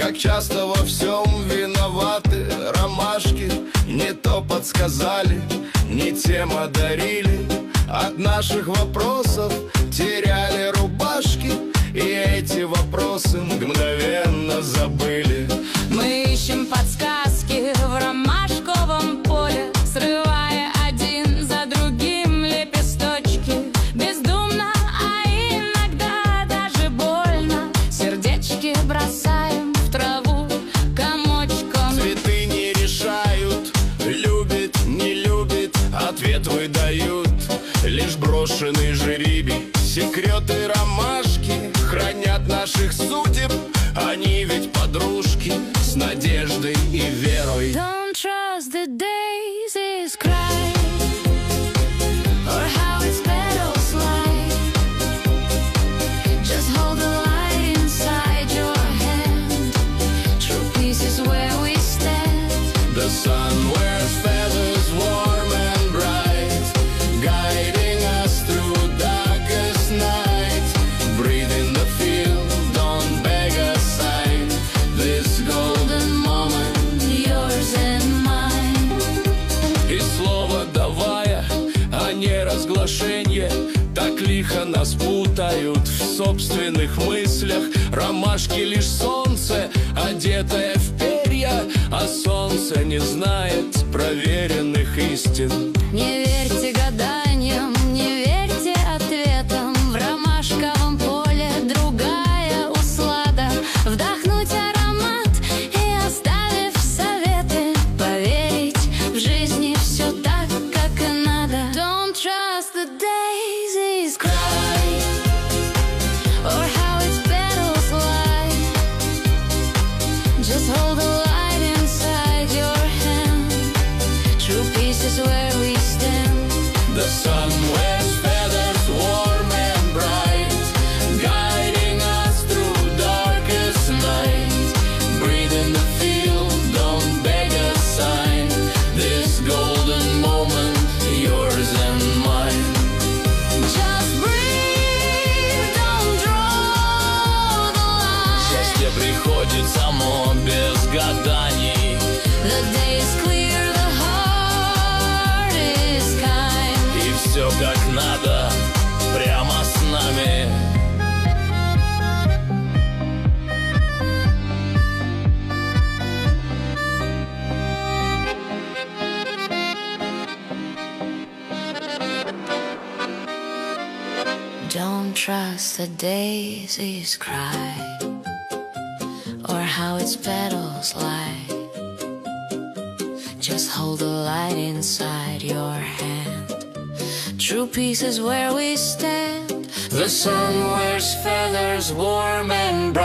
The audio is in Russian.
Как часто во всем виноваты ромашки. Не то подсказали, не тем одарили. От наших вопросов теряли рубашки, и эти вопросы мгновенно забыли. Мы ищем подсказки в ромашковом поле, срывая один за другим лепесточки. Бездумно, а иногда даже больно, сердечки бросаем в траву комочком. Цветы не решают, любит, не любит, ответ выдают лишь брошенный жеребий. Секреты ромашки хранят наших судеб, они ведь подружки с надеждой и верой. Don't trust the daisy's cry, or how its petals lie. Just hold the light inside your hand. True peace is where we stand. The sun wears feathers warm and bright, guiding us through darkest night. Breathe in the field, don't beg a sign. This golden moment, Yours and mine. и слово давая, а не разглашенье, так лихо нас путают в собственных мыслях. Ромашки лишь солнце, одетое в перья, а солнце не знает проверенных истин. Не верьте гаданиям, не верьте ответам. В ромашковом поле другая услада. Вдохнуть аромат и, оставив советы, поверить в жизни все так, как и надо. Don't trust the daisy's cry, or how its petals lie. Just hold the light inside your hand. True peace is where we stand. The sun wears feathers warm and bright, guiding us through darkest night. Breathe in the field, don't beg a sign. This golden moment, yours and mine. Just breathe, don't draw the line. Счастье приходит само без гаданий, The day is clear, the heart is kind. и все как надо прямо с нами. Don't trust the daisy's cry, or how its petals lie. Just hold the light inside your hand. True peace is where we stand. The sun wears feathers warm and bright.